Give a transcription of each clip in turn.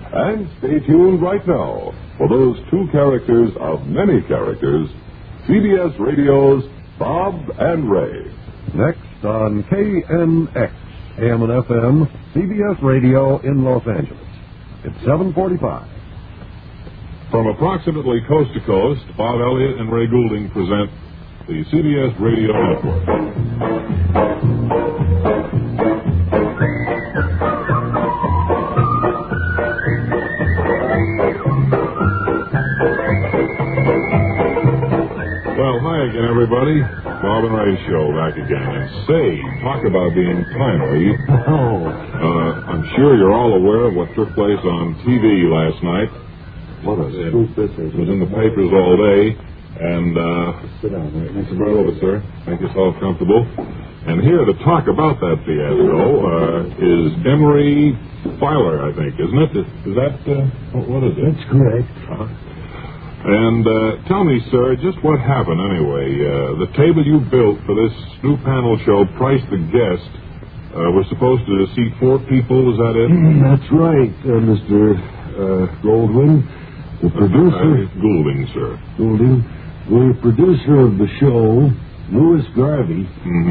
And stay tuned right now for those two characters of many characters, CBS Radio's Bob and Ray. Next on KNX, AM and FM, CBS Radio in Los Angeles. It's 7:45. From approximately coast to coast, Bob Elliott and Ray Goulding present the CBS Radio Network. Well, hi again, everybody. Bob and Ray Show back again. And say, talk about being timely. I'm sure you're all aware of what took place on TV last night. What a scoop this is. It was in the papers all day. And, sit down, right? Mr. Barlow, sir. Make yourself comfortable. And here to talk about that fiasco is Emery Filer, I think, isn't it? Is that, what is it? That's correct. And tell me, sir, just what happened anyway? The table you built for this new panel show, Price the Guest, we're supposed to seat 4 people, is that it? That's right, Mr. Goldwyn. The producer... Goulding, sir. Goulding. The producer of the show, Louis Garvey,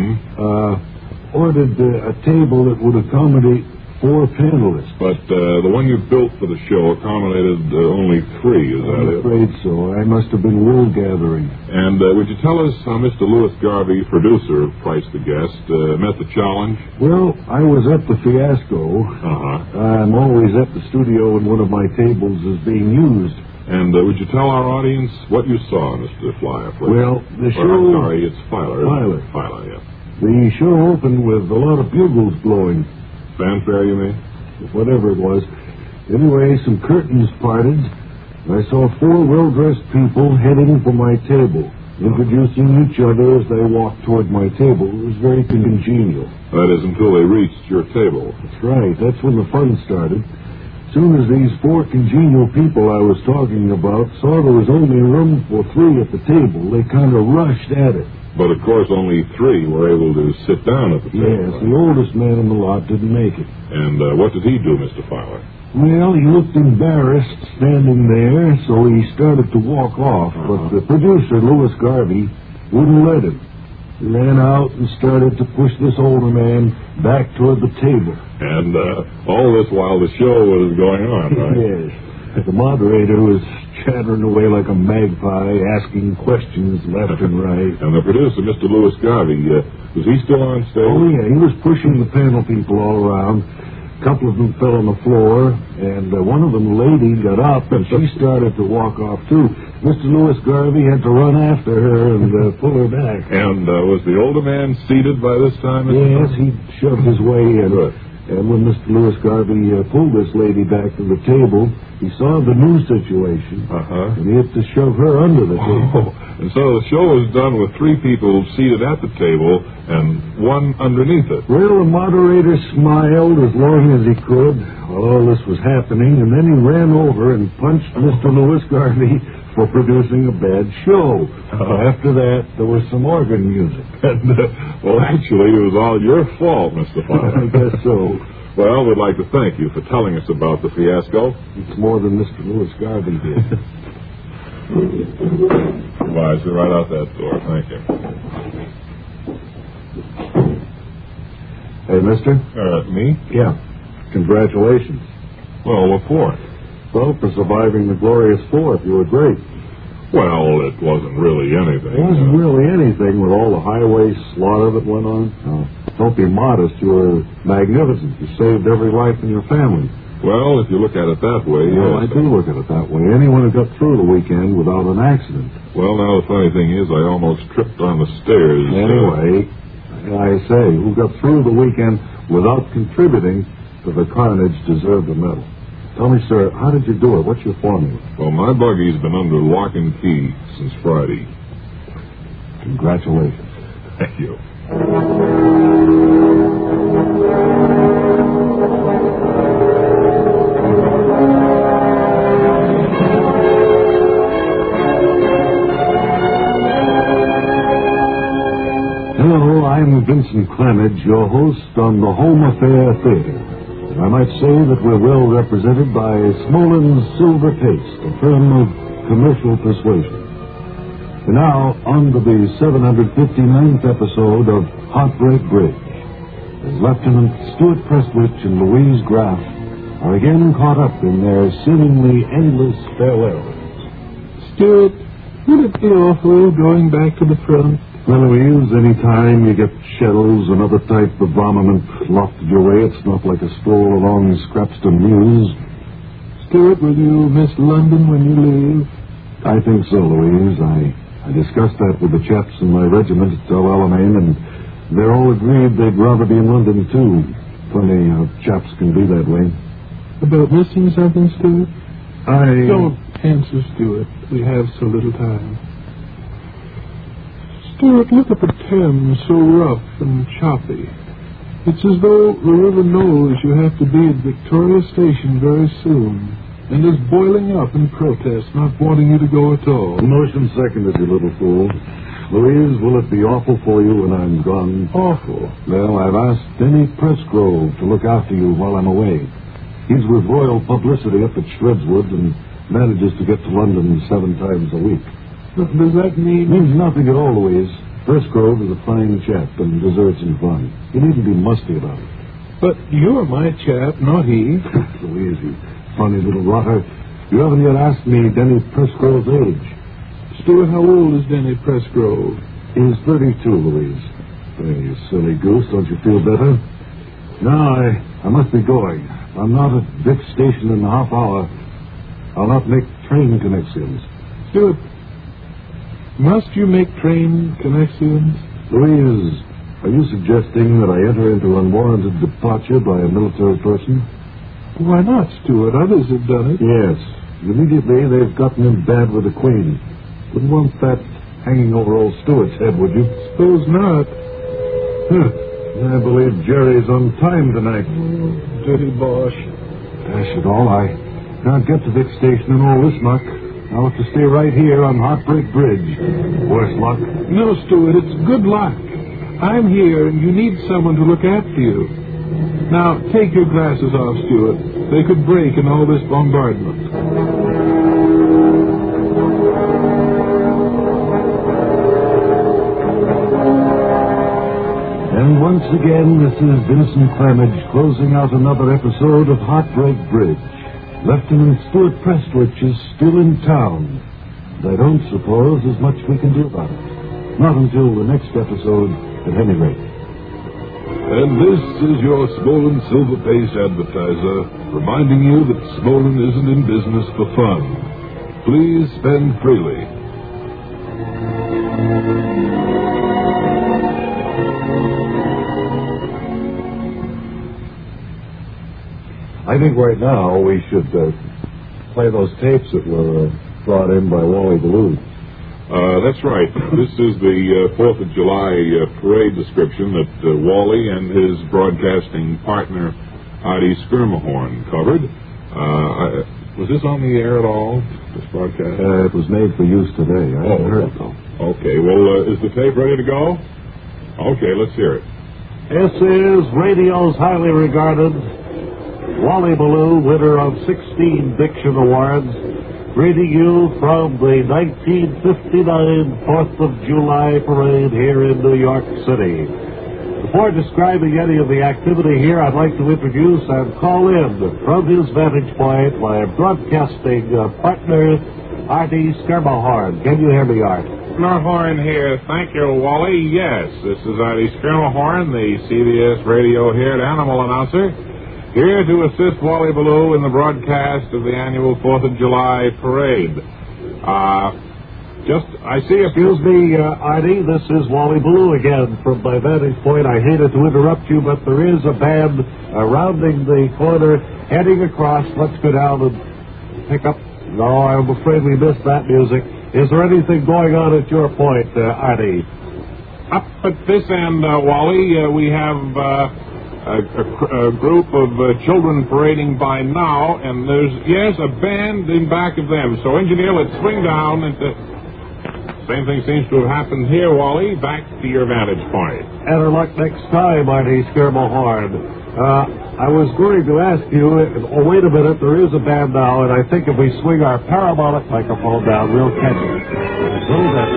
ordered a table that would accommodate 4 panelists. But the one you built for the show accommodated only 3, is that it? I'm afraid so. I must have been wool gathering. And would you tell us how Mr. Louis Garvey, producer of Price the Guest, met the challenge? Well, I was at the fiasco. I'm always at the studio when one of my tables is being used. And would you tell our audience what you saw, Mr. Flyer, please? Well, the show... I'm sorry, it's Filer. Filer, yeah. The show opened with a lot of bugles blowing. Fanfare, you mean? Whatever it was. Anyway, some curtains parted. I saw 4 well-dressed people heading for my table, introducing each other as they walked toward my table. It was very congenial. That is, until they reached your table. That's right. That's when the fun started. As soon as these 4 congenial people I was talking about saw there was only room for 3 at the table, they kind of rushed at it. But, of course, only 3 were able to sit down at the table. Yes, the oldest man in the lot didn't make it. And what did he do, Mr. Filer? Well, he looked embarrassed standing there, so he started to walk off. But the producer, Louis Garvey, wouldn't let him. He ran out and started to push this older man back toward the table. And all this while the show was going on, right? Yes. The moderator was chattering away like a magpie, asking questions left and right. And the producer, Mr. Louis Garvey, was he still on stage? Oh, yeah, he was pushing the panel people all around. A couple of them fell on the floor, and one of them, a lady, got up, and she started to walk off, too. Mr. Louis Garvey had to run after her and pull her back. And was the older man seated by this time? Yes, he shoved his way in. Good. And when Mr. Louis Garvey pulled this lady back to the table, he saw the new situation, and he had to shove her under the table. And so the show was done with 3 people seated at the table and 1 underneath it. Well, the moderator smiled as long as he could while all this was happening, and then he ran over and punched Mr. Louis Garvey for producing a bad show. After that, there was some organ music. And, well, actually, it was all your fault, Mr. Filer. I guess so. Well, we'd like to thank you for telling us about the fiasco. It's more than Mr. Louis Garvey did. Goodbye, sir. Right out that door. Thank you. Hey, mister? Me? Yeah. Congratulations. Well, what for? Well, for surviving the glorious 4th. You were great. Well, it wasn't really anything. It wasn't really anything with all the highway slaughter that went on. Don't be modest. You were magnificent. You saved every life in your family. Well, if you look at it that way, well, yes. I do look at it that way. Anyone who got through the weekend without an accident. Well, now, the funny thing is I almost tripped on the stairs. Anyway, I say, who got through the weekend without contributing to the carnage deserved a medal. Tell me, sir, how did you do it? What's your formula? Well, my buggy's been under lock and key since Friday. Congratulations. Thank you. Hello, I'm Vincent Clemens, your host on the Home Affair Theater. I might say that we're well represented by Smolin's Silver Taste, a firm of commercial persuasion. And now, on to the 759th episode of Heartbreak Bridge, as Lieutenant Stuart Prestwich and Louise Graff are again caught up in their seemingly endless farewells. Stuart, would it be awful going back to the front? Well, Louise, any time you get shells and other type of armament lofted your way, it's not like a stroll along Scrapston Mews. Stuart, will you miss London when you leave? I think so, Louise. I discussed that with the chaps in my regiment at El Alamein, and they're all agreed they'd rather be in London, too. Funny how chaps can be that way. About missing something, Stuart? Don't answer, Stuart. We have so little time. Stuart, look at the Thames, so rough and choppy. It's as though the river knows you have to be at Victoria Station very soon, and is boiling up in protest, not wanting you to go at all. Motion seconded, you little fool. Louise, will it be awful for you when I'm gone? Awful? Well, I've asked Denny Pressgrove to look after you while I'm away. He's with Royal Publicity up at Shredswood and manages to get to London 7 times a week. Does that mean... Means nothing at all, Louise. Pressgrove is a fine chap and deserves some fun. You needn't be musty about it. But you're my chap, not he. Louise, you funny little rotter. You haven't yet asked me Denny Pressgrove's age. Stuart, how old is Denny Pressgrove? He's 32, Louise. Hey, you silly goose, don't you feel better? No, I must be going. I'm not at Vic Station in a half hour. I'll not make train connections. Stuart, must you make train connections? Louise, are you suggesting that I enter into unwarranted departure by a military person? Why not, Stuart? Others have done it. Yes. Immediately they've gotten in bad with the Queen. Wouldn't want that hanging over old Stuart's head, would you? Suppose not. I believe Jerry's on time tonight. Dirty Bosh. Dash it all, I can't get to Vic Station in all this muck. I'll have to stay right here on Heartbreak Bridge. Worse luck. No, Stuart, it's good luck. I'm here, and you need someone to look after you. Now, take your glasses off, Stuart. They could break in all this bombardment. And once again, this is Vincent Clamage closing out another episode of Heartbreak Bridge. Lieutenant Stuart Prestwich is still in town. And I don't suppose there's much we can do about it. Not until the next episode, at any rate. And this is your Smolin Silver Paste advertiser, reminding you that Smolin isn't in business for fun. Please spend freely. I think right now we should play those tapes that were brought in by Wally Ballou. That's right. This is the 4th of July parade description that Wally and his broadcasting partner, Artie Skirmahorn, covered. Was this on the air at all, this broadcast? It was made for use today. I haven't heard it, though. Okay, well, is the tape ready to go? Okay, let's hear it. This is radio's highly regarded Wally Ballou, winner of 16 Diction Awards, greeting you from the 1959 4th of July parade here in New York City. Before describing any of the activity here, I'd like to introduce and call in from his vantage point my broadcasting partner, Artie Skirmahorn. Can you hear me, Art? Skirmahorn here. Thank you, Wally. Yes, this is Artie Skirmahorn, the CBS radio heard animal announcer, here to assist Wally Ballou in the broadcast of the annual 4th of July parade. I see a... Excuse me, Artie, this is Wally Ballou again. From my vantage point, I hated to interrupt you, but there is a band rounding the corner, heading across. Let's go down and pick up... No, I'm afraid we missed that music. Is there anything going on at your point, Artie? Up at this end, Wally, we have... a group of children parading by now, and there's, yes, a band in back of them. So, engineer, let's swing down and... Same thing seems to have happened here, Wally. Back to your vantage point. Better luck next time, Artie Skirmahorn. I was going to ask you, wait a minute, there is a band now, and I think if we swing our parabolic microphone down, we'll catch it. A little bit.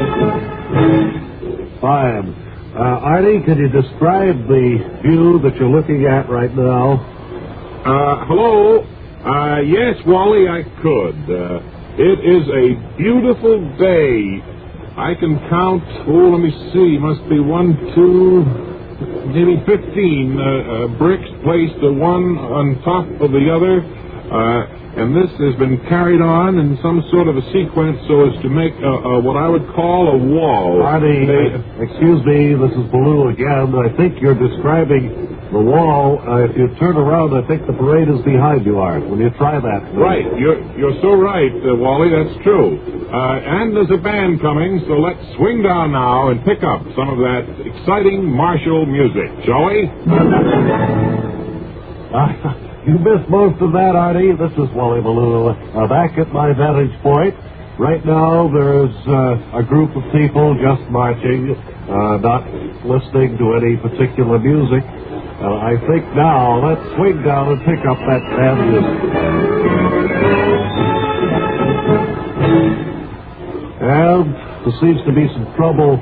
Fine. Artie, could you describe the view that you're looking at right now? Hello? Yes, Wally, I could. It is a beautiful day. I can count, let me see, must be 1, 2... maybe 15 bricks placed one on top of the other, and this has been carried on in some sort of a sequence so as to make what I would call a wall. Artie, excuse me, this is Baloo again. I think you're describing the wall. If you turn around, I think the parade is behind you, Art. Will you try that, please? Right, you're so right, Wally, that's true. And there's a band coming, so let's swing down now and pick up some of that exciting martial music, shall we? You missed most of that, Artie. This is Wally Baloo. Back at my vantage point. Right now, there's a group of people just marching, not listening to any particular music. I think now, let's swing down and pick up that band music. And there seems to be some trouble.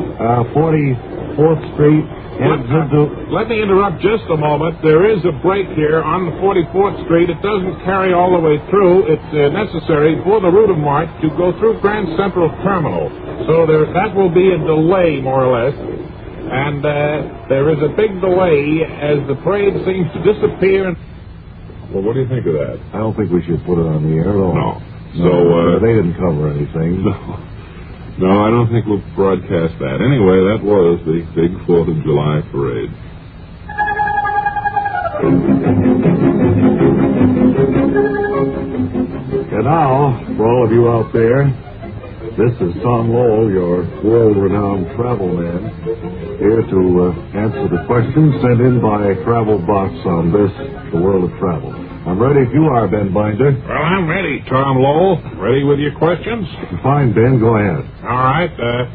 44th Street heads into... Let me interrupt just a moment. There is a break here on the 44th Street. It doesn't carry all the way through. It's necessary for the route of march to go through Grand Central Terminal. So that will be a delay, more or less. And there is a big delay as the parade seems to disappear. Well, what do you think of that? I don't think we should put it on the air at all. No. So, they didn't cover anything. No, I don't think we'll broadcast that. Anyway, that was the big 4th of July parade. And now, for all of you out there, this is Tom Lowell, your world-renowned travel man, here to answer the questions sent in by Travel Box on this, the World of Travel. I'm ready if you are, Ben Binder. Well, I'm ready, Tom Lowell. Ready with your questions? Fine, Ben, go ahead. All right.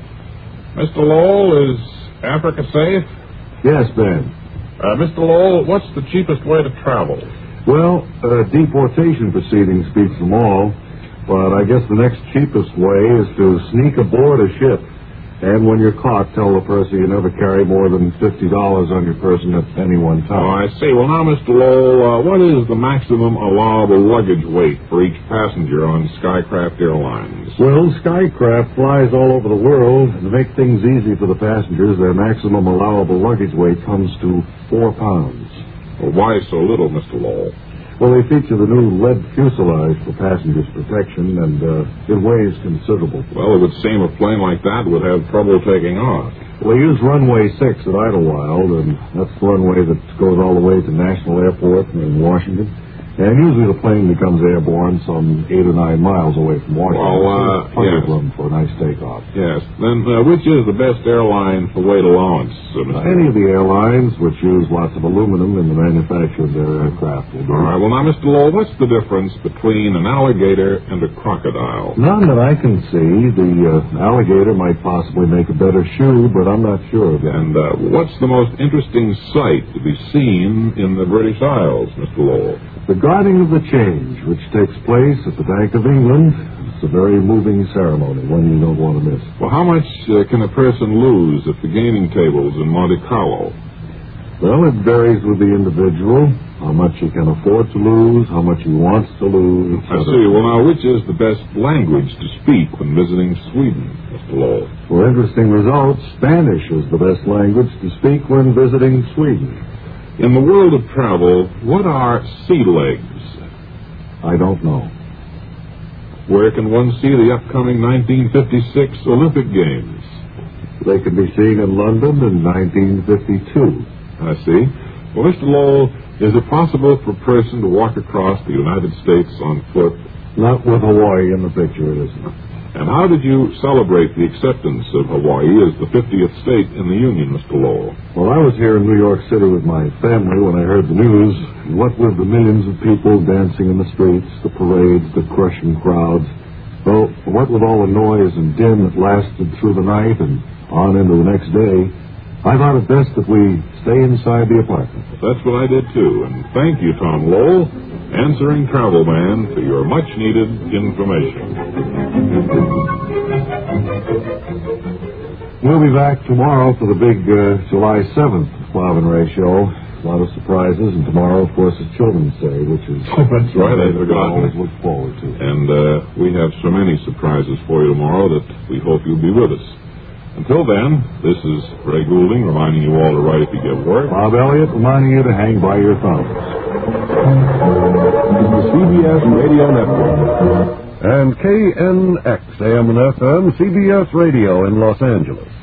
Mr. Lowell, is Africa safe? Yes, Ben. Mr. Lowell, what's the cheapest way to travel? Well, deportation proceedings beats them all, but I guess the next cheapest way is to sneak aboard a ship. And when you're caught, tell the person you never carry more than $50 on your person at any one time. Oh, I see. Well, now, Mr. Lowell, what is the maximum allowable luggage weight for each passenger on Skycraft Airlines? Well, Skycraft flies all over the world. To make things easy for the passengers, their maximum allowable luggage weight comes to 4 pounds. Well, why so little, Mr. Lowell? Well, they feature the new lead fuselage for passengers' protection, and it weighs considerable. Well, it would seem a plane like that would have trouble taking off. Well, they use runway 6 at Idlewild, and that's the runway that goes all the way to National Airport in Washington. And usually the plane becomes airborne some 8 or 9 miles away from Washington. Well, plenty of room for a nice takeoff. Yes. Then which is the best airline for weight allowance? Any of the airlines which use lots of aluminum in the manufacture of their aircraft will do. All right. Well, now, Mr. Lowell, what's the difference between an alligator and a crocodile? None that I can see. The alligator might possibly make a better shoe, but I'm not sure of that. And what's the most interesting sight to be seen in the British Isles, Mr. Lowell? The guarding of the change, which takes place at the Bank of England. It's a very moving ceremony, one you don't want to miss. Well, how much can a person lose at the gaming tables in Monte Carlo? Well, it varies with the individual, how much he can afford to lose, how much he wants to lose. I see. Well, now, which is the best language to speak when visiting Sweden, Mr. Lowell? For interesting results, Spanish is the best language to speak when visiting Sweden. In the world of travel, what are sea legs? I don't know. Where can one see the upcoming 1956 Olympic Games? They can be seen in London in 1952. I see. Well, Mr. Lowell, is it possible for a person to walk across the United States on foot? Not with Hawaii in the picture, it isn't. And how did you celebrate the acceptance of Hawaii as the 50th state in the Union, Mr. Lowell? Well, I was here in New York City with my family when I heard the news. What with the millions of people dancing in the streets, the parades, the crushing crowds. Well, what with all the noise and din that lasted through the night and on into the next day, I thought it best that we stay inside the apartment. That's what I did, too. And thank you, Tom Lowell, answering Travel Man, for your much-needed information. We'll be back tomorrow for the big July 7th Bob and Ray show. A lot of surprises, and tomorrow, of course, is Children's Day, which is that's right, I forgot. always look forward to. And we have so many surprises for you tomorrow that we hope you'll be with us. Until then, this is Ray Goulding reminding you all to write if you get work. Bob Elliott reminding you to hang by your thumbs. The CBS Radio Network. And KNX AM and FM, CBS Radio in Los Angeles.